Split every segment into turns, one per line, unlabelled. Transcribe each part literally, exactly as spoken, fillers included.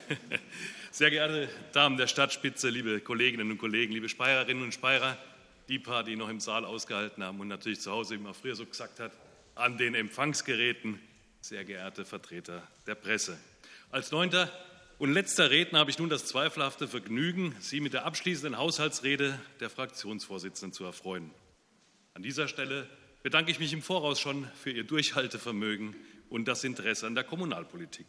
Sehr geehrte Damen der Stadtspitze, liebe Kolleginnen und Kollegen, liebe Speirerinnen und Speirer, die paar, die noch im Saal ausgehalten haben und natürlich zu Hause, wie man früher so gesagt hat, an den Empfangsgeräten, sehr geehrte Vertreter der Presse. Als neunter und letzter Redner habe ich nun das zweifelhafte Vergnügen, Sie mit der abschließenden Haushaltsrede der Fraktionsvorsitzenden zu erfreuen. An dieser Stelle bedanke ich mich im Voraus schon für Ihr Durchhaltevermögen und das Interesse an der Kommunalpolitik.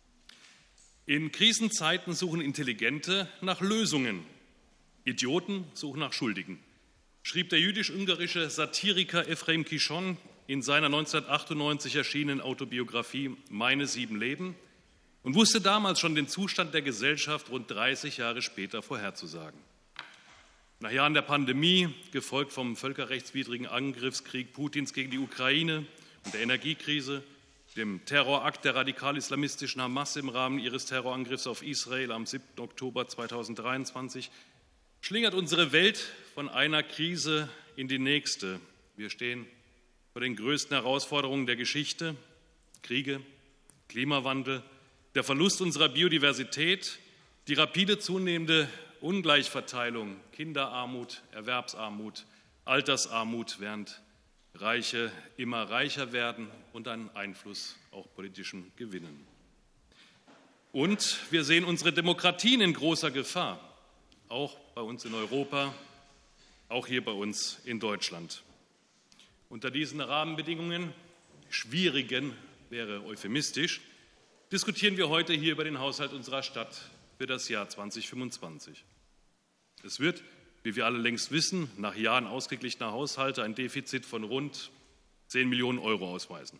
In Krisenzeiten suchen Intelligente nach Lösungen. Idioten suchen nach Schuldigen, schrieb der jüdisch-ungarische Satiriker Ephraim Kishon in seiner neunzehnhundertachtundneunzig erschienenen Autobiografie Meine sieben Leben und wusste damals schon den Zustand der Gesellschaft rund dreißig Jahre später vorherzusagen. Nach Jahren der Pandemie, gefolgt vom völkerrechtswidrigen Angriffskrieg Putins gegen die Ukraine und der Energiekrise, dem Terrorakt der radikal-islamistischen Hamas im Rahmen ihres Terrorangriffs auf Israel am siebten Oktober zweitausenddreiundzwanzig, schlingert unsere Welt von einer Krise in die nächste. Wir stehen vor den größten Herausforderungen der Geschichte: Kriege, Klimawandel, der Verlust unserer Biodiversität, die rapide zunehmende Ungleichverteilung, Kinderarmut, Erwerbsarmut, Altersarmut, während Reiche immer reicher werden und an Einfluss auch politischen gewinnen. Und wir sehen unsere Demokratien in großer Gefahr, auch bei uns in Europa, auch hier bei uns in Deutschland. Unter diesen Rahmenbedingungen, schwierigen wäre euphemistisch, diskutieren wir heute hier über den Haushalt unserer Stadt für das Jahr zweitausendfünfundzwanzig. Es wird, wie wir alle längst wissen, nach Jahren ausgeglichener Haushalte ein Defizit von rund zehn Millionen Euro ausweisen.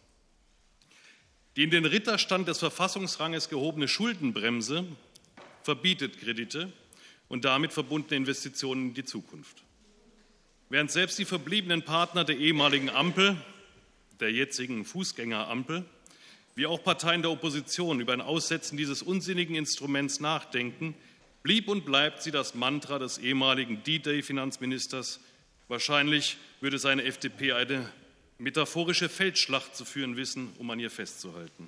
Die in den Ritterstand des Verfassungsranges gehobene Schuldenbremse verbietet Kredite und damit verbundene Investitionen in die Zukunft. Während selbst die verbliebenen Partner der ehemaligen Ampel, der jetzigen Fußgängerampel, wie auch Parteien der Opposition über ein Aussetzen dieses unsinnigen Instruments nachdenken, blieb und bleibt sie das Mantra des ehemaligen D-Day-Finanzministers. Wahrscheinlich würde seine F D P eine metaphorische Feldschlacht zu führen wissen, um an ihr festzuhalten.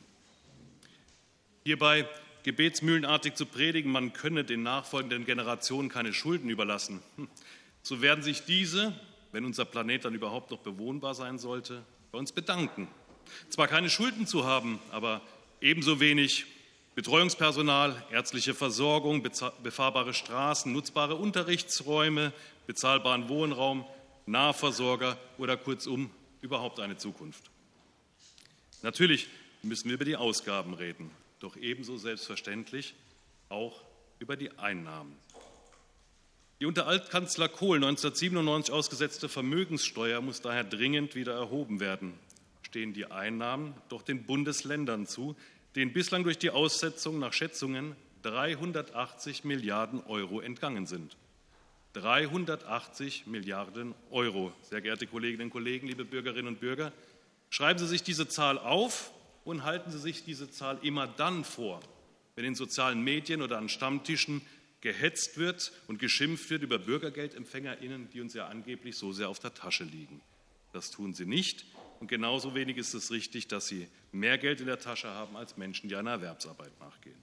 Hierbei gebetsmühlenartig zu predigen, man könne den nachfolgenden Generationen keine Schulden überlassen, so werden sich diese, wenn unser Planet dann überhaupt noch bewohnbar sein sollte, bei uns bedanken. Zwar keine Schulden zu haben, aber ebenso wenig Betreuungspersonal, ärztliche Versorgung, befahrbare Straßen, nutzbare Unterrichtsräume, bezahlbaren Wohnraum, Nahversorger oder kurzum überhaupt eine Zukunft. Natürlich müssen wir über die Ausgaben reden, doch ebenso selbstverständlich auch über die Einnahmen. Die unter Altkanzler Kohl neunzehnhundertsiebenundneunzig ausgesetzte Vermögenssteuer muss daher dringend wieder erhoben werden. Stehen die Einnahmen doch den Bundesländern zu, denen bislang durch die Aussetzung nach Schätzungen dreihundertachtzig Milliarden Euro entgangen sind. dreihundertachtzig Milliarden Euro. Sehr geehrte Kolleginnen und Kollegen, liebe Bürgerinnen und Bürger, schreiben Sie sich diese Zahl auf und halten Sie sich diese Zahl immer dann vor, wenn in sozialen Medien oder an Stammtischen gehetzt wird und geschimpft wird über BürgergeldempfängerInnen, die uns ja angeblich so sehr auf der Tasche liegen. Das tun Sie nicht. Und genauso wenig ist es richtig, dass sie mehr Geld in der Tasche haben als Menschen, die einer Erwerbsarbeit nachgehen.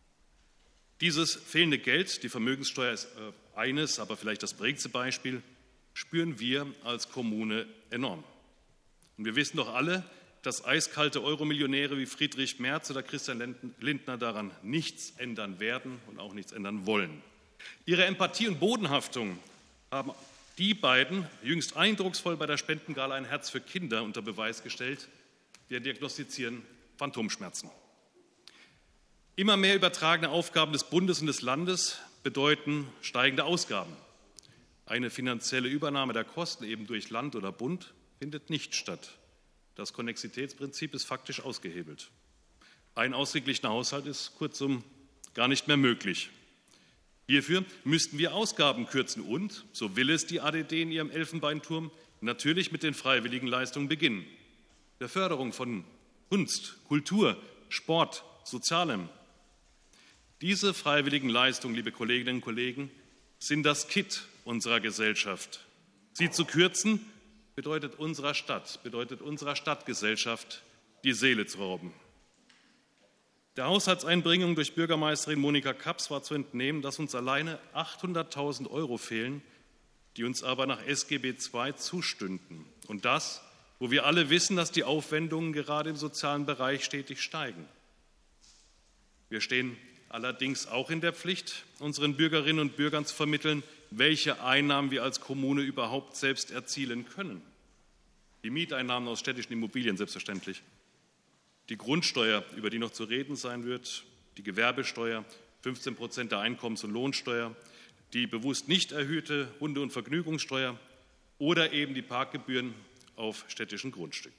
Dieses fehlende Geld, die Vermögenssteuer ist eines, aber vielleicht das prägendste Beispiel, spüren wir als Kommune enorm. Und wir wissen doch alle, dass eiskalte Euromillionäre wie Friedrich Merz oder Christian Lindner daran nichts ändern werden und auch nichts ändern wollen. Ihre Empathie und Bodenhaftung haben die beiden jüngst eindrucksvoll bei der Spendengala Ein Herz für Kinder unter Beweis gestellt. Wir diagnostizieren Phantomschmerzen. Immer mehr übertragene Aufgaben des Bundes und des Landes bedeuten steigende Ausgaben. Eine finanzielle Übernahme der Kosten eben durch Land oder Bund findet nicht statt. Das Konnexitätsprinzip ist faktisch ausgehebelt. Ein ausgeglichener Haushalt ist kurzum gar nicht mehr möglich. Hierfür müssten wir Ausgaben kürzen und, so will es die A D D in ihrem Elfenbeinturm, natürlich mit den freiwilligen Leistungen beginnen. Der Förderung von Kunst, Kultur, Sport, Sozialem. Diese freiwilligen Leistungen, liebe Kolleginnen und Kollegen, sind das Kitt unserer Gesellschaft. Sie zu kürzen, bedeutet unserer Stadt, bedeutet unserer Stadtgesellschaft die Seele zu rauben. Der Haushaltseinbringung durch Bürgermeisterin Monika Kaps war zu entnehmen, dass uns alleine achthunderttausend Euro fehlen, die uns aber nach S G B zwei zustünden. Und das, wo wir alle wissen, dass die Aufwendungen gerade im sozialen Bereich stetig steigen. Wir stehen allerdings auch in der Pflicht, unseren Bürgerinnen und Bürgern zu vermitteln, welche Einnahmen wir als Kommune überhaupt selbst erzielen können. Die Mieteinnahmen aus städtischen Immobilien selbstverständlich. Die Grundsteuer, über die noch zu reden sein wird, die Gewerbesteuer, fünfzehn Prozent der Einkommens- und Lohnsteuer, die bewusst nicht erhöhte Hunde- und Vergnügungssteuer oder eben die Parkgebühren auf städtischen Grundstücken.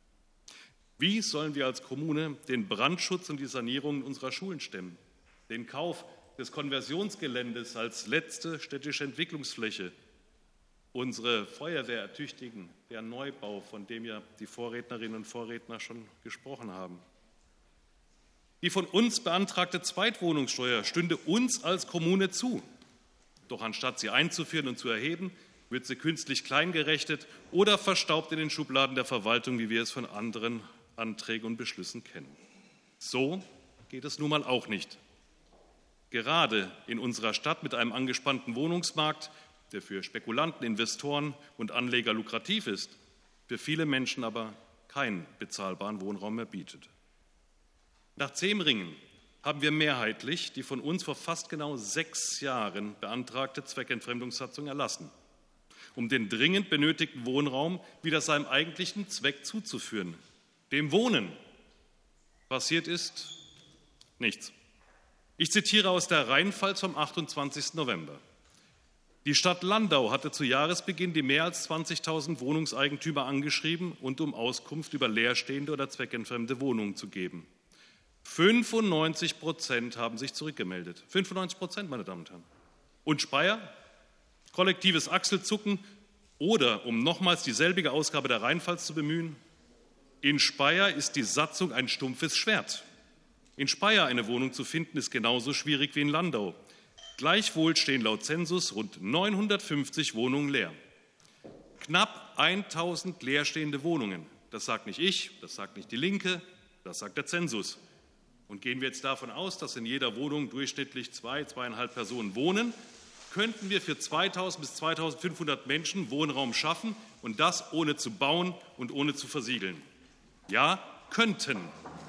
Wie sollen wir als Kommune den Brandschutz und die Sanierung unserer Schulen stemmen, den Kauf des Konversionsgeländes als letzte städtische Entwicklungsfläche, unsere Feuerwehr ertüchtigen, der Neubau, von dem ja die Vorrednerinnen und Vorredner schon gesprochen haben? Die von uns beantragte Zweitwohnungssteuer stünde uns als Kommune zu. Doch anstatt sie einzuführen und zu erheben, wird sie künstlich kleingerechnet oder verstaubt in den Schubladen der Verwaltung, wie wir es von anderen Anträgen und Beschlüssen kennen. So geht es nun mal auch nicht. Gerade in unserer Stadt mit einem angespannten Wohnungsmarkt, der für Spekulanten, Investoren und Anleger lukrativ ist, für viele Menschen aber keinen bezahlbaren Wohnraum mehr bietet. Nach Zehmringen haben wir mehrheitlich die von uns vor fast genau sechs Jahren beantragte Zweckentfremdungssatzung erlassen, um den dringend benötigten Wohnraum wieder seinem eigentlichen Zweck zuzuführen, dem Wohnen. Passiert ist nichts. Ich zitiere aus der Rheinpfalz vom achtundzwanzigsten November. Die Stadt Landau hatte zu Jahresbeginn die mehr als zwanzigtausend Wohnungseigentümer angeschrieben und um Auskunft über leerstehende oder zweckentfremde Wohnungen zu geben. fünfundneunzig Prozent haben sich zurückgemeldet. fünfundneunzig Prozent, meine Damen und Herren. Und Speyer? Kollektives Achselzucken oder, um nochmals dieselbige Ausgabe der Rheinpfalz zu bemühen, in Speyer ist die Satzung ein stumpfes Schwert. In Speyer eine Wohnung zu finden, ist genauso schwierig wie in Landau. Gleichwohl stehen laut Zensus rund neunhundertfünfzig Wohnungen leer. Knapp tausend leerstehende Wohnungen. Das sagt nicht ich, das sagt nicht die Linke, das sagt der Zensus. Und gehen wir jetzt davon aus, dass in jeder Wohnung durchschnittlich zwei, zweieinhalb Personen wohnen, könnten wir für zweitausend bis zweitausendfünfhundert Menschen Wohnraum schaffen und das ohne zu bauen und ohne zu versiegeln. Ja, könnten.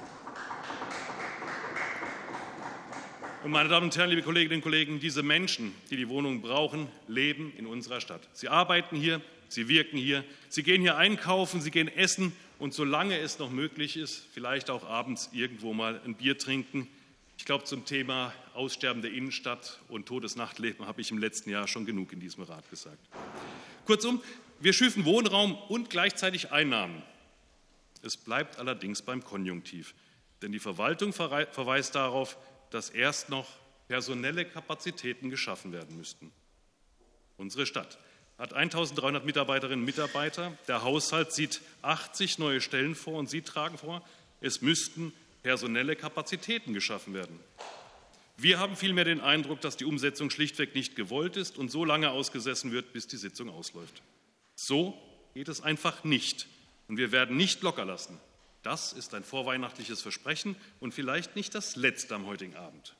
Und meine Damen und Herren, liebe Kolleginnen und Kollegen, diese Menschen, die die Wohnungen brauchen, leben in unserer Stadt. Sie arbeiten hier, sie wirken hier, sie gehen hier einkaufen, sie gehen essen und solange es noch möglich ist, vielleicht auch abends irgendwo mal ein Bier trinken. Ich glaube, zum Thema Aussterben der Innenstadt und totes Nachtleben habe ich im letzten Jahr schon genug in diesem Rat gesagt. Kurzum, wir schüfen Wohnraum und gleichzeitig Einnahmen. Es bleibt allerdings beim Konjunktiv, denn die Verwaltung verweist darauf, dass erst noch personelle Kapazitäten geschaffen werden müssten. Unsere Stadt hat eintausenddreihundert Mitarbeiterinnen und Mitarbeiter. Der Haushalt sieht achtzig neue Stellen vor und Sie tragen vor, es müssten personelle Kapazitäten geschaffen werden. Wir haben vielmehr den Eindruck, dass die Umsetzung schlichtweg nicht gewollt ist und so lange ausgesessen wird, bis die Sitzung ausläuft. So geht es einfach nicht und wir werden nicht locker lassen. Das ist ein vorweihnachtliches Versprechen und vielleicht nicht das letzte am heutigen Abend.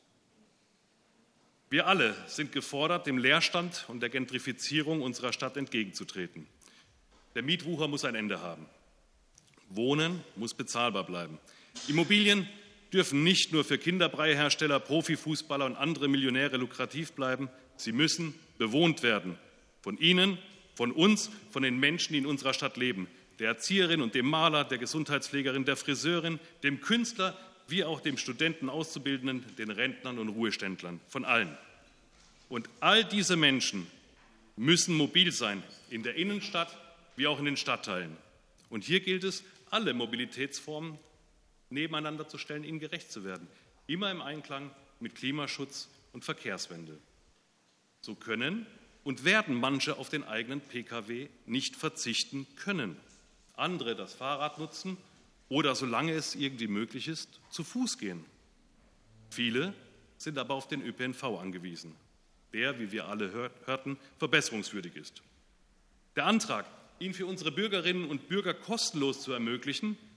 Wir alle sind gefordert, dem Leerstand und der Gentrifizierung unserer Stadt entgegenzutreten. Der Mietwucher muss ein Ende haben. Wohnen muss bezahlbar bleiben. Immobilien dürfen nicht nur für Kinderbreihersteller, Profifußballer und andere Millionäre lukrativ bleiben. Sie müssen bewohnt werden. Von Ihnen, von uns, von den Menschen, die in unserer Stadt leben. Der Erzieherin und dem Maler, der Gesundheitspflegerin, der Friseurin, dem Künstler, wie auch dem Studenten, Auszubildenden, den Rentnern und Ruheständlern, von allen. Und all diese Menschen müssen mobil sein, in der Innenstadt wie auch in den Stadtteilen. Und hier gilt es, alle Mobilitätsformen nebeneinander zu stellen, ihnen gerecht zu werden, immer im Einklang mit Klimaschutz und Verkehrswende. So können und werden manche auf den eigenen Pkw nicht verzichten können. Andere das Fahrrad nutzen oder, solange es irgendwie möglich ist, zu Fuß gehen. Viele sind aber auf den Ö P N V angewiesen, der, wie wir alle hörten, verbesserungswürdig ist. Der Antrag, ihn für unsere Bürgerinnen und Bürger kostenlos zu ermöglichen,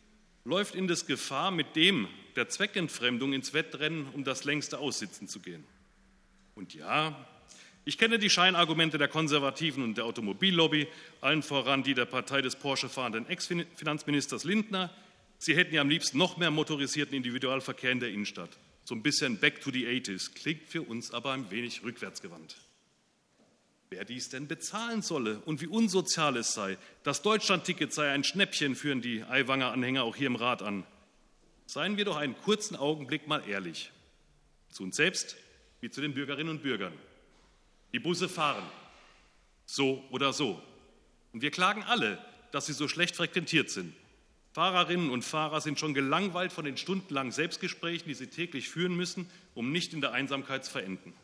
läuft in das Gefahr, mit dem der Zweckentfremdung ins Wettrennen um das längste Aussitzen zu gehen. Und ja, ich kenne die Scheinargumente der Konservativen und der Automobillobby, allen voran die der Partei des Porsche fahrenden Ex-Finanzministers Lindner. Sie hätten ja am liebsten noch mehr motorisierten Individualverkehr in der Innenstadt. So ein bisschen back to the eighties, klingt für uns aber ein wenig rückwärtsgewandt. Wer dies denn bezahlen solle und wie unsozial es sei, das Deutschlandticket sei ein Schnäppchen, führen die Aiwanger-Anhänger auch hier im Rat an. Seien wir doch einen kurzen Augenblick mal ehrlich. Zu uns selbst wie zu den Bürgerinnen und Bürgern. Die Busse fahren, so oder so. Und wir klagen alle, dass sie so schlecht frequentiert sind. Fahrerinnen und Fahrer sind schon gelangweilt von den stundenlangen Selbstgesprächen, die sie täglich führen müssen, um nicht in der Einsamkeit zu verenden.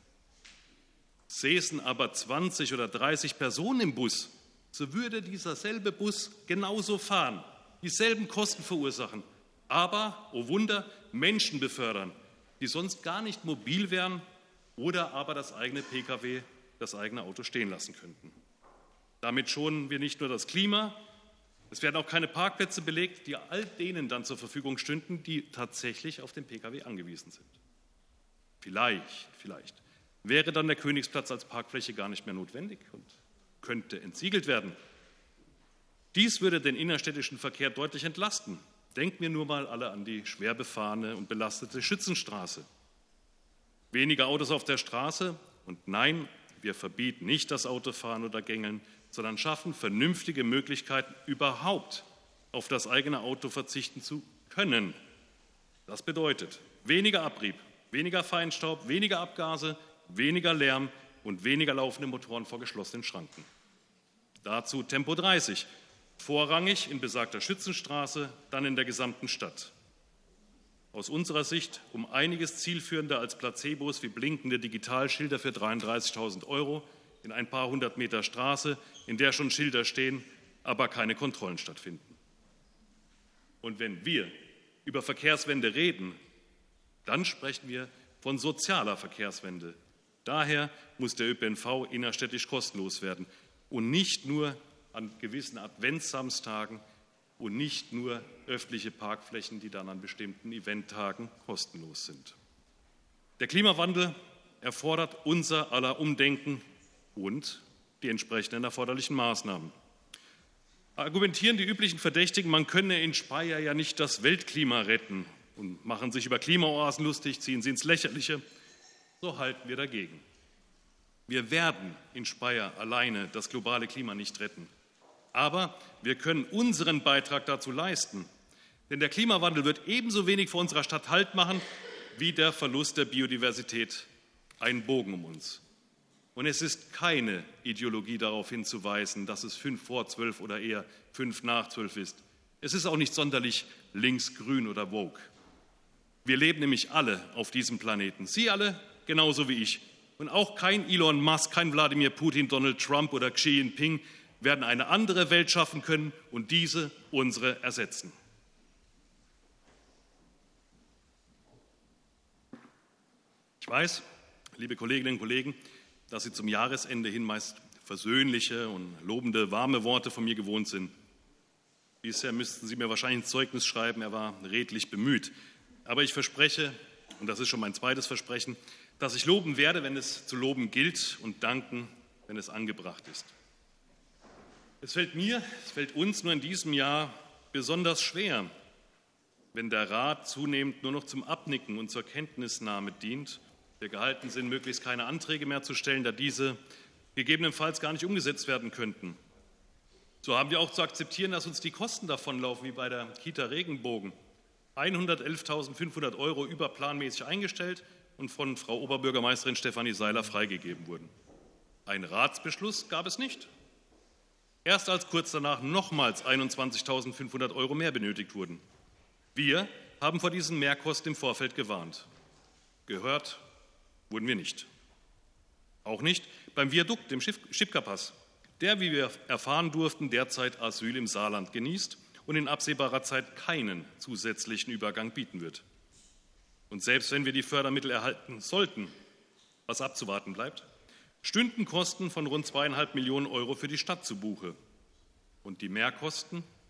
Säßen aber zwanzig oder dreißig Personen im Bus, so würde dieser selbe Bus genauso fahren, dieselben Kosten verursachen, aber, oh Wunder, Menschen befördern, die sonst gar nicht mobil wären oder aber das eigene Pkw, das eigene Auto stehen lassen könnten. Damit schonen wir nicht nur das Klima, es werden auch keine Parkplätze belegt, die all denen dann zur Verfügung stünden, die tatsächlich auf den Pkw angewiesen sind. Vielleicht, vielleicht wäre dann der Königsplatz als Parkfläche gar nicht mehr notwendig und könnte entsiegelt werden. Dies würde den innerstädtischen Verkehr deutlich entlasten. Denken wir nur mal alle an die schwer befahrene und belastete Schützenstraße. Weniger Autos auf der Straße und nein, wir verbieten nicht das Autofahren oder Gängeln, sondern schaffen vernünftige Möglichkeiten, überhaupt auf das eigene Auto verzichten zu können. Das bedeutet weniger Abrieb, weniger Feinstaub, weniger Abgase, weniger Lärm und weniger laufende Motoren vor geschlossenen Schranken. Dazu Tempo dreißig, vorrangig in besagter Schützenstraße, dann in der gesamten Stadt. Aus unserer Sicht um einiges zielführender als Placebos wie blinkende Digitalschilder für dreiunddreißigtausend Euro in ein paar hundert Meter Straße, in der schon Schilder stehen, aber keine Kontrollen stattfinden. Und wenn wir über Verkehrswende reden, dann sprechen wir von sozialer Verkehrswende. Daher muss der Ö P N V innerstädtisch kostenlos werden und nicht nur an gewissen Adventssamstagen und nicht nur öffentliche Parkflächen, die dann an bestimmten Eventtagen kostenlos sind. Der Klimawandel erfordert unser aller Umdenken und die entsprechenden erforderlichen Maßnahmen. Argumentieren die üblichen Verdächtigen, man könne in Speyer ja nicht das Weltklima retten und machen sich über Klimaoasen lustig, ziehen sie ins Lächerliche, so halten wir dagegen. Wir werden in Speyer alleine das globale Klima nicht retten. Aber wir können unseren Beitrag dazu leisten. Denn der Klimawandel wird ebenso wenig vor unserer Stadt Halt machen, wie der Verlust der Biodiversität einen Bogen um uns. Und es ist keine Ideologie darauf hinzuweisen, dass es fünf vor zwölf oder eher fünf nach zwölf ist. Es ist auch nicht sonderlich links, grün oder woke. Wir leben nämlich alle auf diesem Planeten. Sie alle genauso wie ich. Und auch kein Elon Musk, kein Wladimir Putin, Donald Trump oder Xi Jinping werden eine andere Welt schaffen können und diese unsere ersetzen. Ich weiß, liebe Kolleginnen und Kollegen, dass Sie zum Jahresende hin meist versöhnliche und lobende, warme Worte von mir gewohnt sind. Bisher müssten Sie mir wahrscheinlich ein Zeugnis schreiben, er war redlich bemüht. Aber ich verspreche, und das ist schon mein zweites Versprechen, dass ich loben werde, wenn es zu loben gilt und danken, wenn es angebracht ist. Es fällt mir, es fällt uns nur in diesem Jahr besonders schwer, wenn der Rat zunehmend nur noch zum Abnicken und zur Kenntnisnahme dient. Wir gehalten sind, möglichst keine Anträge mehr zu stellen, da diese gegebenenfalls gar nicht umgesetzt werden könnten. So haben wir auch zu akzeptieren, dass uns die Kosten davonlaufen, wie bei der Kita Regenbogen. hundertelftausendfünfhundert Euro überplanmäßig eingestellt und von Frau Oberbürgermeisterin Stefanie Seiler freigegeben wurden. Einen Ratsbeschluss gab es nicht. Erst als kurz danach nochmals einundzwanzigtausendfünfhundert Euro mehr benötigt wurden. Wir haben vor diesen Mehrkosten im Vorfeld gewarnt. Gehört wurden wir nicht. Auch nicht beim Viadukt, dem Schipka-Pass, der, wie wir erfahren durften, derzeit Asyl im Saarland genießt und in absehbarer Zeit keinen zusätzlichen Übergang bieten wird. Und selbst wenn wir die Fördermittel erhalten sollten, was abzuwarten bleibt, stünden Kosten von rund zweieinhalb Millionen Euro für die Stadt zu Buche. Und die Mehrkosten,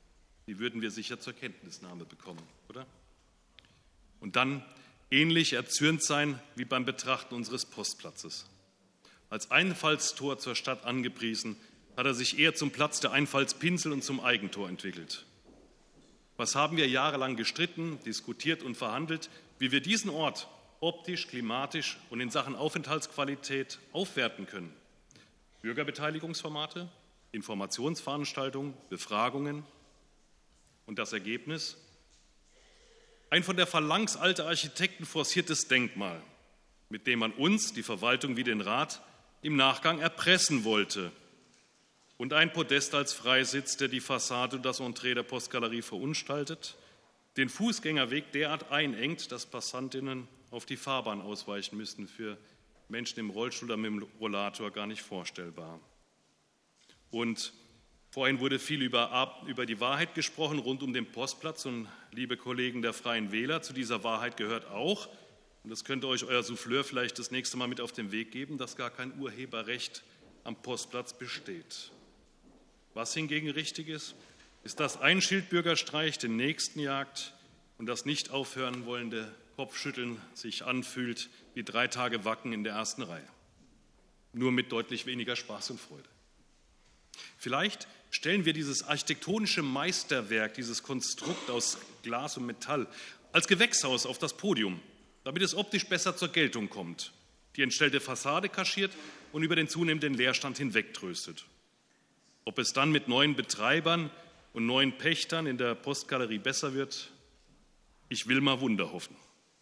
Die würden wir sicher zur Kenntnisnahme bekommen, oder? Und dann ähnlich erzürnt sein wie beim Betrachten unseres Postplatzes. Als Einfallstor zur Stadt angepriesen, hat er sich eher zum Platz der Einfallspinsel und zum Eigentor entwickelt. Was haben wir jahrelang gestritten, diskutiert und verhandelt, wie wir diesen Ort optisch, klimatisch und in Sachen Aufenthaltsqualität aufwerten können? Bürgerbeteiligungsformate, Informationsveranstaltungen, Befragungen. Und das Ergebnis? Ein von der Phalanx alter Architekten forciertes Denkmal, mit dem man uns, die Verwaltung wie den Rat, im Nachgang erpressen wollte. Und ein Podest als Freisitz, der die Fassade und das Entree der Postgalerie verunstaltet, den Fußgängerweg derart einengt, dass Passantinnen auf die Fahrbahn ausweichen müssten, für Menschen im Rollstuhl oder mit dem Rollator gar nicht vorstellbar. Und vorhin wurde viel über, über die Wahrheit gesprochen rund um den Postplatz. Und liebe Kollegen der Freien Wähler, zu dieser Wahrheit gehört auch, und das könnte euch euer Souffleur vielleicht das nächste Mal mit auf den Weg geben, dass gar kein Urheberrecht am Postplatz besteht. Was hingegen richtig ist, ist, dass ein Schildbürgerstreich den nächsten jagt und das nicht aufhören wollende Kopfschütteln sich anfühlt wie drei Tage Wacken in der ersten Reihe. Nur mit deutlich weniger Spaß und Freude. Vielleicht stellen wir dieses architektonische Meisterwerk, dieses Konstrukt aus Glas und Metall, als Gewächshaus auf das Podium, damit es optisch besser zur Geltung kommt, die entstellte Fassade kaschiert und über den zunehmenden Leerstand hinwegtröstet. Ob es dann mit neuen Betreibern und neuen Pächtern in der Postgalerie besser wird, ich will mal Wunder hoffen.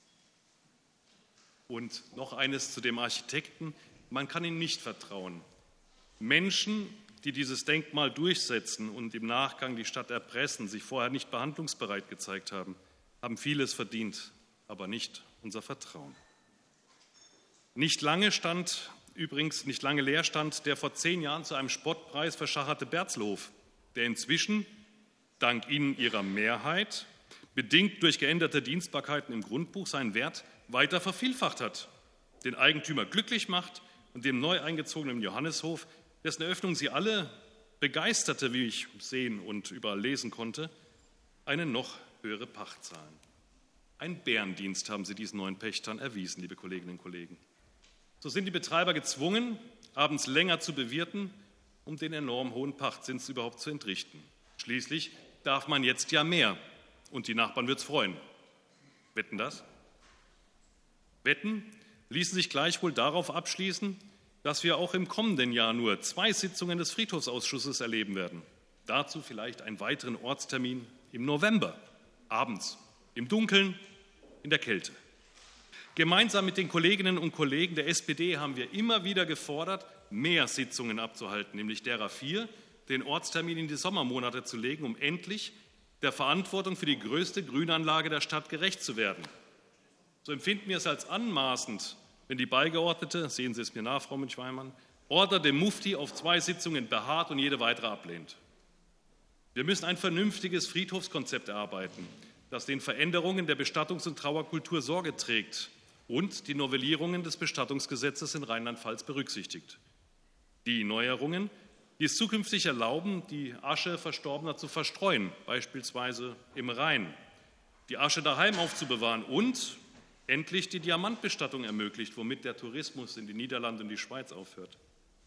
Und noch eines zu dem Architekten: Man kann ihm nicht vertrauen. Menschen, die dieses Denkmal durchsetzen und im Nachgang die Stadt erpressen, sich vorher nicht behandlungsbereit gezeigt haben, haben vieles verdient, aber nicht unser Vertrauen. Nicht lange stand Übrigens nicht lange leer stand der vor zehn Jahren zu einem Spottpreis verschacherte Berzelhof, der inzwischen, dank Ihnen Ihrer Mehrheit, bedingt durch geänderte Dienstbarkeiten im Grundbuch, seinen Wert weiter vervielfacht hat, den Eigentümer glücklich macht und dem neu eingezogenen Johannishof, dessen Eröffnung Sie alle begeisterte, wie ich sehen und überall lesen konnte, eine noch höhere Pacht zahlen. Ein Bärendienst haben Sie diesen neuen Pächtern erwiesen, liebe Kolleginnen und Kollegen. So sind die Betreiber gezwungen, abends länger zu bewirten, um den enorm hohen Pachtzins überhaupt zu entrichten. Schließlich darf man jetzt ja mehr und die Nachbarn wird's freuen. Wetten das? Wetten ließen sich gleichwohl darauf abschließen, dass wir auch im kommenden Jahr nur zwei Sitzungen des Friedhofsausschusses erleben werden. Dazu vielleicht einen weiteren Ortstermin im November, abends, im Dunkeln, in der Kälte. Gemeinsam mit den Kolleginnen und Kollegen der S P D haben wir immer wieder gefordert, mehr Sitzungen abzuhalten, nämlich derer vier, den Ortstermin in die Sommermonate zu legen, um endlich der Verantwortung für die größte Grünanlage der Stadt gerecht zu werden. So empfinden wir es als anmaßend, wenn die Beigeordnete, sehen Sie es mir nach, Frau Münch-Weimann, Order dem Mufti auf zwei Sitzungen beharrt und jede weitere ablehnt. Wir müssen ein vernünftiges Friedhofskonzept erarbeiten, das den Veränderungen der Bestattungs- und Trauerkultur Sorge trägt und die Novellierungen des Bestattungsgesetzes in Rheinland-Pfalz berücksichtigt. Die Neuerungen, die es zukünftig erlauben, die Asche Verstorbener zu verstreuen, beispielsweise im Rhein, die Asche daheim aufzubewahren und endlich die Diamantbestattung ermöglicht, womit der Tourismus in die Niederlande und die Schweiz aufhört.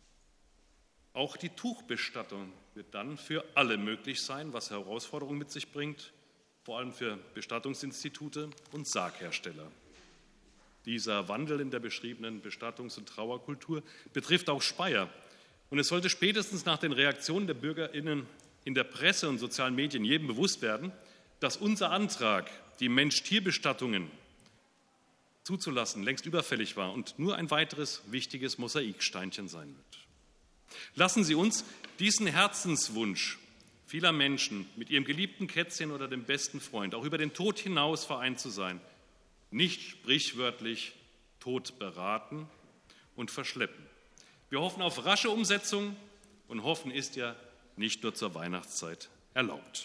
Auch die Tuchbestattung wird dann für alle möglich sein, was Herausforderungen mit sich bringt, vor allem für Bestattungsinstitute und Sarghersteller. Dieser Wandel in der beschriebenen Bestattungs- und Trauerkultur betrifft auch Speyer. Und es sollte spätestens nach den Reaktionen der BürgerInnen in der Presse und sozialen Medien jedem bewusst werden, dass unser Antrag, die Mensch-Tier-Bestattungen zuzulassen, längst überfällig war und nur ein weiteres wichtiges Mosaiksteinchen sein wird. Lassen Sie uns diesen Herzenswunsch vieler Menschen, mit ihrem geliebten Kätzchen oder dem besten Freund auch über den Tod hinaus vereint zu sein, nicht sprichwörtlich tot beraten und verschleppen. Wir hoffen auf rasche Umsetzung und hoffen ist ja nicht nur zur Weihnachtszeit erlaubt.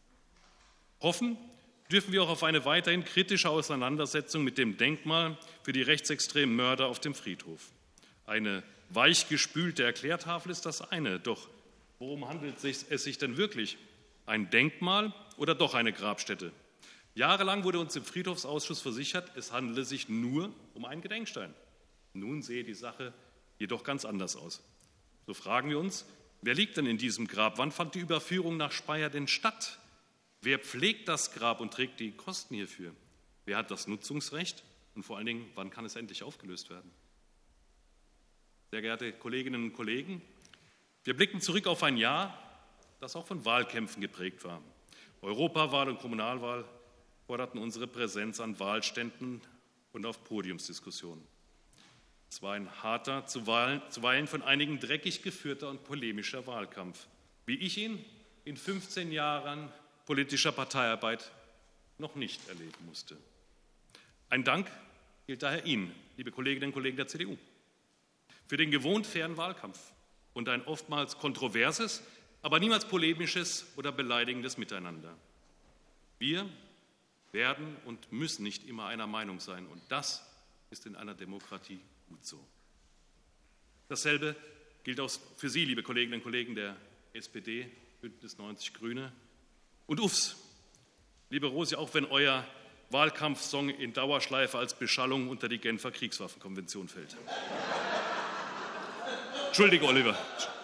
Hoffen dürfen wir auch auf eine weiterhin kritische Auseinandersetzung mit dem Denkmal für die rechtsextremen Mörder auf dem Friedhof. Eine weichgespülte Erklärtafel ist das eine, doch worum handelt es sich denn wirklich? Ein Denkmal oder doch eine Grabstätte? Jahrelang wurde uns im Friedhofsausschuss versichert, es handele sich nur um einen Gedenkstein. Nun sehe die Sache jedoch ganz anders aus. So fragen wir uns, wer liegt denn in diesem Grab? Wann fand die Überführung nach Speyer denn statt? Wer pflegt das Grab und trägt die Kosten hierfür? Wer hat das Nutzungsrecht? Und vor allen Dingen, wann kann es endlich aufgelöst werden? Sehr geehrte Kolleginnen und Kollegen, wir blicken zurück auf ein Jahr, das auch von Wahlkämpfen geprägt war. Europawahl und Kommunalwahl forderten unsere Präsenz an Wahlständen und auf Podiumsdiskussionen. Es war ein harter, zuweilen, zuweilen von einigen dreckig geführter und polemischer Wahlkampf, wie ich ihn in fünfzehn Jahren politischer Parteiarbeit noch nicht erleben musste. Ein Dank gilt daher Ihnen, liebe Kolleginnen und Kollegen der C D U, für den gewohnt fairen Wahlkampf und ein oftmals kontroverses, aber niemals polemisches oder beleidigendes Miteinander. Wir werden und müssen nicht immer einer Meinung sein, und das ist in einer Demokratie gut so. Dasselbe gilt auch für Sie, liebe Kolleginnen und Kollegen der S P D, Bündnis neunzig Grüne und U F S. Liebe Rosi, auch wenn euer Wahlkampfsong in Dauerschleife als Beschallung unter die Genfer Kriegswaffenkonvention fällt. Entschuldige, Oliver.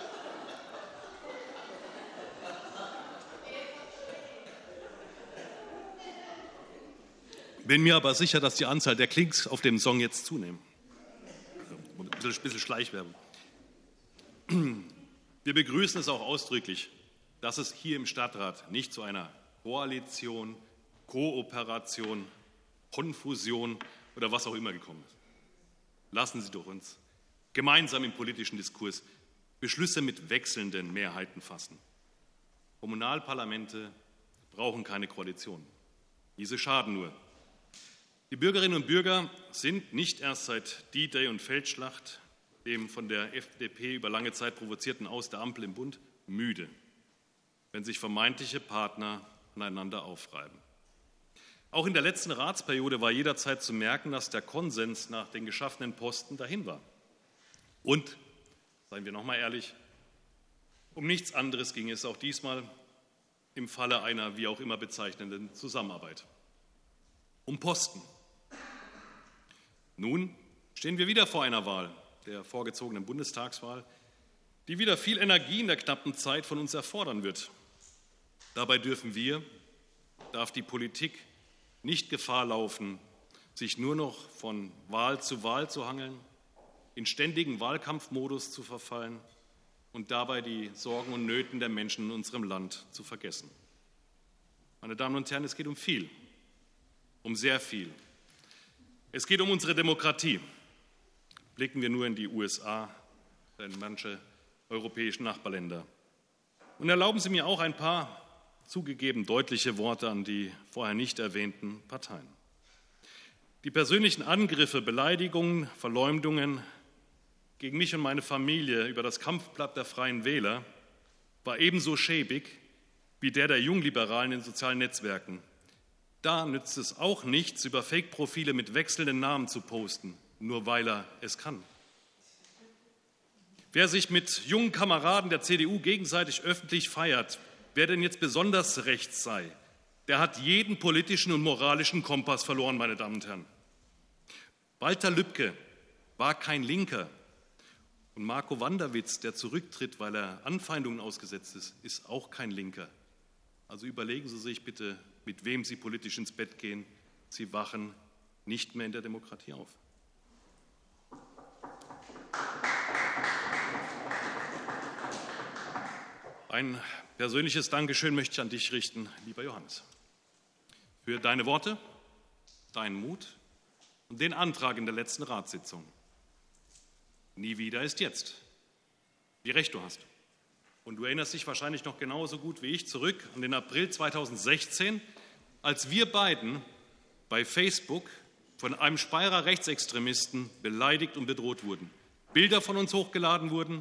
Bin mir aber sicher, dass die Anzahl der Klicks auf dem Song jetzt zunehmen. Ein bisschen Schleichwerbung. Wir begrüßen es auch ausdrücklich, dass es hier im Stadtrat nicht zu einer Koalition, Kooperation, Konfusion oder was auch immer gekommen ist. Lassen Sie doch uns gemeinsam im politischen Diskurs Beschlüsse mit wechselnden Mehrheiten fassen. Kommunalparlamente brauchen keine Koalition. Diese schaden nur. Die Bürgerinnen und Bürger sind nicht erst seit D-Day und Feldschlacht, dem von der F D P über lange Zeit provozierten Aus der Ampel im Bund, müde, wenn sich vermeintliche Partner aneinander aufreiben. Auch in der letzten Ratsperiode war jederzeit zu merken, dass der Konsens nach den geschaffenen Posten dahin war. Und, seien wir noch mal ehrlich, um nichts anderes ging es auch diesmal im Falle einer wie auch immer bezeichnenden Zusammenarbeit. Um Posten. Nun stehen wir wieder vor einer Wahl, der vorgezogenen Bundestagswahl, die wieder viel Energie in der knappen Zeit von uns erfordern wird. Dabei dürfen wir, darf die Politik nicht Gefahr laufen, sich nur noch von Wahl zu Wahl zu hangeln, in ständigen Wahlkampfmodus zu verfallen und dabei die Sorgen und Nöten der Menschen in unserem Land zu vergessen. Meine Damen und Herren, es geht um viel, um sehr viel. Es geht um unsere Demokratie. Blicken wir nur in die U S A, in manche europäischen Nachbarländer. Und erlauben Sie mir auch ein paar zugegeben deutliche Worte an die vorher nicht erwähnten Parteien. Die persönlichen Angriffe, Beleidigungen, Verleumdungen gegen mich und meine Familie über das Kampfblatt der Freien Wähler war ebenso schäbig wie der der Jungliberalen in sozialen Netzwerken. Da nützt es auch nichts, über Fake-Profile mit wechselnden Namen zu posten, nur weil er es kann. Wer sich mit jungen Kameraden der C D U gegenseitig öffentlich feiert, wer denn jetzt besonders rechts sei, der hat jeden politischen und moralischen Kompass verloren, meine Damen und Herren. Walter Lübcke war kein Linker. Und Marco Wanderwitz, der zurücktritt, weil er Anfeindungen ausgesetzt ist, ist auch kein Linker. Also überlegen Sie sich bitte, mit wem Sie politisch ins Bett gehen. Sie wachen nicht mehr in der Demokratie auf. Ein persönliches Dankeschön möchte ich an dich richten, lieber Johannes, für deine Worte, deinen Mut und den Antrag in der letzten Ratssitzung. Nie wieder ist jetzt. Wie recht du hast. Und du erinnerst dich wahrscheinlich noch genauso gut wie ich zurück an den April zweitausendsechzehn, als wir beiden bei Facebook von einem Speyerer Rechtsextremisten beleidigt und bedroht wurden. Bilder von uns hochgeladen wurden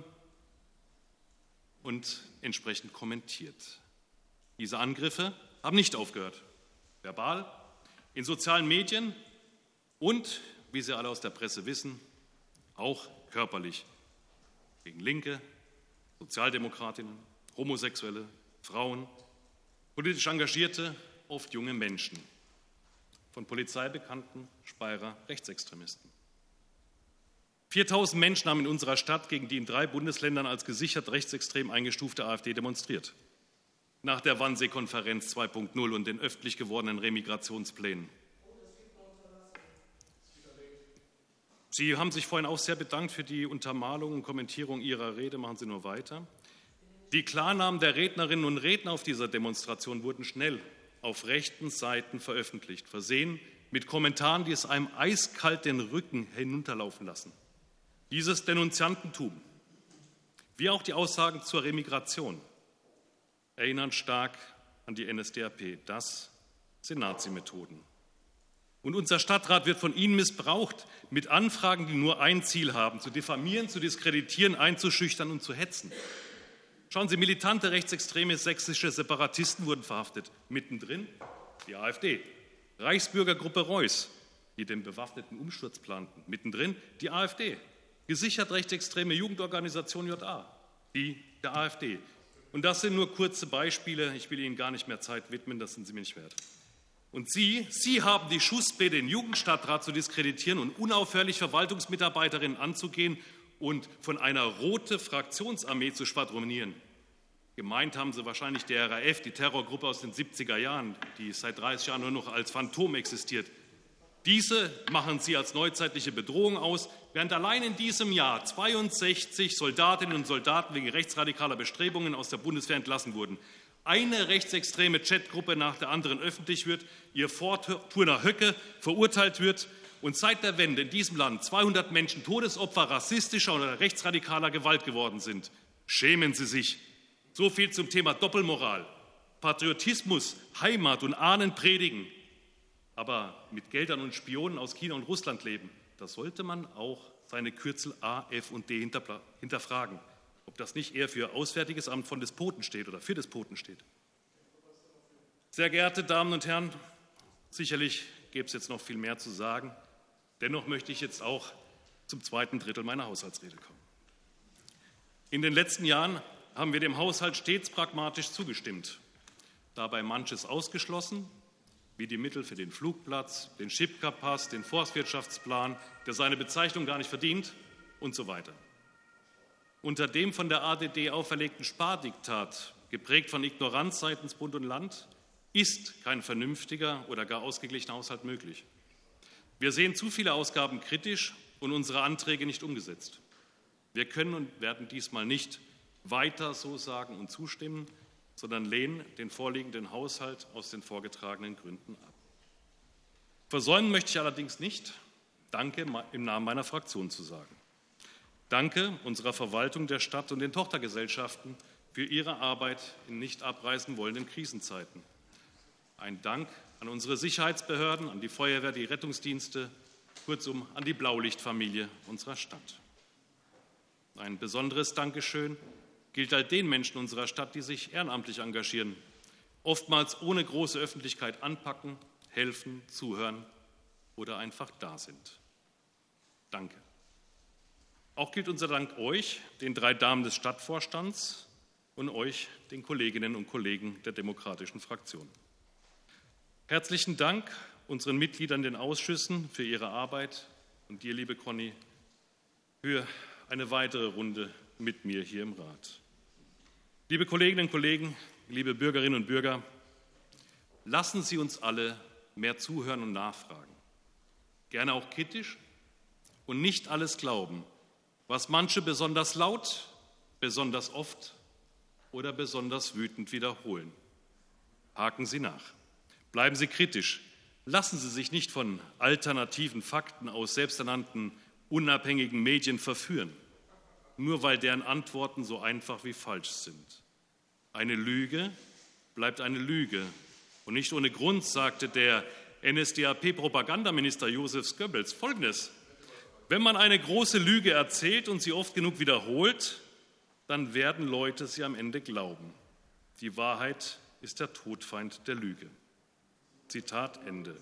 und entsprechend kommentiert. Diese Angriffe haben nicht aufgehört. Verbal, in sozialen Medien und, wie Sie alle aus der Presse wissen, auch körperlich. Gegen Linke, Sozialdemokratinnen, Homosexuelle, Frauen, Politisch Engagierte, oft junge Menschen. Von Polizeibekannten, Speyerer Rechtsextremisten. viertausend Menschen haben in unserer Stadt gegen die in drei Bundesländern als gesichert rechtsextrem eingestufte AfD demonstriert. Nach der Wannsee-Konferenz zwei Punkt null und den öffentlich gewordenen Remigrationsplänen. Sie haben sich vorhin auch sehr bedankt für die Untermalung und Kommentierung Ihrer Rede. Machen Sie nur weiter. Die Klarnamen der Rednerinnen und Redner auf dieser Demonstration wurden schnell auf rechten Seiten veröffentlicht, versehen mit Kommentaren, die es einem eiskalt den Rücken hinunterlaufen lassen. Dieses Denunziantentum, wie auch die Aussagen zur Remigration, erinnern stark an die N S D A P. Das sind Nazi-Methoden. Und unser Stadtrat wird von Ihnen missbraucht mit Anfragen, die nur ein Ziel haben: zu diffamieren, zu diskreditieren, einzuschüchtern und zu hetzen. Schauen Sie, militante rechtsextreme sächsische Separatisten wurden verhaftet. Mittendrin die AfD. Reichsbürgergruppe Reuß, die den bewaffneten Umsturz planten. Mittendrin die AfD. Gesichert rechtsextreme Jugendorganisation J A, die der AfD. Und das sind nur kurze Beispiele. Ich will Ihnen gar nicht mehr Zeit widmen, das sind Sie mir nicht wert. Und Sie, Sie haben die Schussbe, den Jugendstadtrat zu diskreditieren und unaufhörlich Verwaltungsmitarbeiterinnen anzugehen und von einer roten Fraktionsarmee zu schwadronieren. Gemeint haben Sie wahrscheinlich die R A F, die Terrorgruppe aus den siebziger Jahren, die seit dreißig Jahren nur noch als Phantom existiert. Diese machen Sie als neuzeitliche Bedrohung aus, während allein in diesem Jahr zweiundsechzig Soldatinnen und Soldaten wegen rechtsradikaler Bestrebungen aus der Bundeswehr entlassen wurden. Eine rechtsextreme Chatgruppe nach der anderen öffentlich wird, ihr Vorturner Höcke verurteilt wird und seit der Wende in diesem Land zweihundert Menschen Todesopfer rassistischer oder rechtsradikaler Gewalt geworden sind. Schämen Sie sich. So viel zum Thema Doppelmoral. Patriotismus, Heimat und Ahnen predigen, aber mit Geldern und Spionen aus China und Russland leben, da sollte man auch seine Kürzel A, F und D hinterfragen. Ob das nicht eher für Auswärtiges Amt von Despoten steht oder für Despoten steht. Sehr geehrte Damen und Herren, sicherlich gäbe es jetzt noch viel mehr zu sagen. Dennoch möchte ich jetzt auch zum zweiten Drittel meiner Haushaltsrede kommen. In den letzten Jahren haben wir dem Haushalt stets pragmatisch zugestimmt, dabei manches ausgeschlossen, wie die Mittel für den Flugplatz, den Schipka-Pass, den Forstwirtschaftsplan, der seine Bezeichnung gar nicht verdient und so weiter. Unter dem von der A D D auferlegten Spardiktat, geprägt von Ignoranz seitens Bund und Land, ist kein vernünftiger oder gar ausgeglichener Haushalt möglich. Wir sehen zu viele Ausgaben kritisch und unsere Anträge nicht umgesetzt. Wir können und werden diesmal nicht weiter so sagen und zustimmen, sondern lehnen den vorliegenden Haushalt aus den vorgetragenen Gründen ab. Versäumen möchte ich allerdings nicht, Danke im Namen meiner Fraktion zu sagen. Danke unserer Verwaltung der Stadt und den Tochtergesellschaften für ihre Arbeit in nicht abreißen wollenden Krisenzeiten. Ein Dank an unsere Sicherheitsbehörden, an die Feuerwehr, die Rettungsdienste, kurzum an die Blaulichtfamilie unserer Stadt. Ein besonderes Dankeschön gilt all den Menschen unserer Stadt, die sich ehrenamtlich engagieren, oftmals ohne große Öffentlichkeit anpacken, helfen, zuhören oder einfach da sind. Danke. Auch gilt unser Dank euch, den drei Damen des Stadtvorstands, und euch, den Kolleginnen und Kollegen der demokratischen Fraktion. Herzlichen Dank unseren Mitgliedern in den Ausschüssen für ihre Arbeit und dir, liebe Conny, für eine weitere Runde mit mir hier im Rat. Liebe Kolleginnen und Kollegen, liebe Bürgerinnen und Bürger, lassen Sie uns alle mehr zuhören und nachfragen. Gerne auch kritisch und nicht alles glauben, was manche besonders laut, besonders oft oder besonders wütend wiederholen. Haken Sie nach. Bleiben Sie kritisch. Lassen Sie sich nicht von alternativen Fakten aus selbsternannten unabhängigen Medien verführen, nur weil deren Antworten so einfach wie falsch sind. Eine Lüge bleibt eine Lüge. Und nicht ohne Grund sagte der N S D A P-Propagandaminister Josef Goebbels Folgendes: Wenn man eine große Lüge erzählt und sie oft genug wiederholt, dann werden Leute sie am Ende glauben. Die Wahrheit ist der Todfeind der Lüge. Zitat Ende.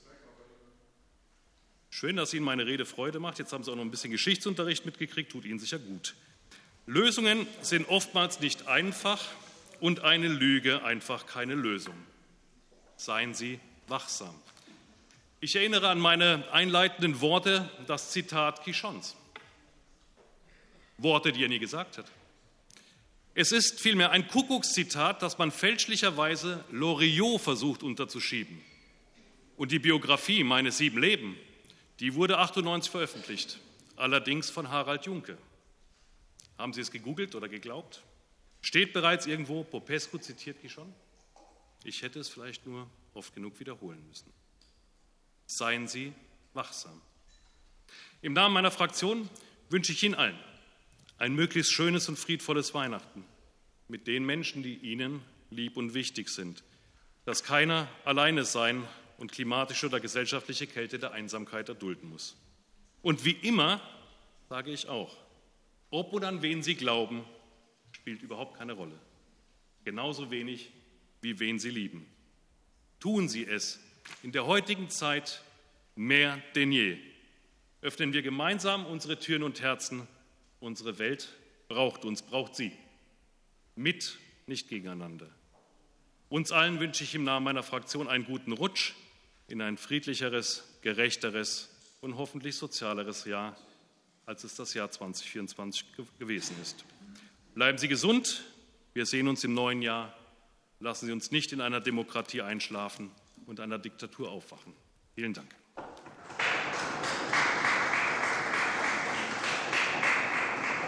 Schön, dass Ihnen meine Rede Freude macht. Jetzt haben Sie auch noch ein bisschen Geschichtsunterricht mitgekriegt, tut Ihnen sicher gut. Lösungen sind oftmals nicht einfach und eine Lüge einfach keine Lösung. Seien Sie wachsam. Ich erinnere an meine einleitenden Worte, das Zitat Quichons. Worte, die er nie gesagt hat. Es ist vielmehr ein Kuckuckszitat, das man fälschlicherweise Loriot versucht unterzuschieben. Und die Biografie Meine sieben Leben, die wurde achtundneunzig veröffentlicht, allerdings von Harald Junke. Haben Sie es gegoogelt oder geglaubt? Steht bereits irgendwo, Popescu zitiert Quichon? Ich hätte es vielleicht nur oft genug wiederholen müssen. Seien Sie wachsam. Im Namen meiner Fraktion wünsche ich Ihnen allen ein möglichst schönes und friedvolles Weihnachten mit den Menschen, die Ihnen lieb und wichtig sind, dass keiner alleine sein und klimatische oder gesellschaftliche Kälte der Einsamkeit erdulden muss. Und wie immer sage ich auch, ob und an wen Sie glauben, spielt überhaupt keine Rolle. Genauso wenig, wie wen Sie lieben. Tun Sie es in der heutigen Zeit mehr denn je. Öffnen wir gemeinsam unsere Türen und Herzen. Unsere Welt braucht uns, braucht Sie. Mit, nicht gegeneinander. Uns allen wünsche ich im Namen meiner Fraktion einen guten Rutsch in ein friedlicheres, gerechteres und hoffentlich sozialeres Jahr, als es das Jahr zwanzig vierundzwanzig gewesen ist. Bleiben Sie gesund. Wir sehen uns im neuen Jahr. Lassen Sie uns nicht in einer Demokratie einschlafen und einer Diktatur aufwachen. Vielen Dank.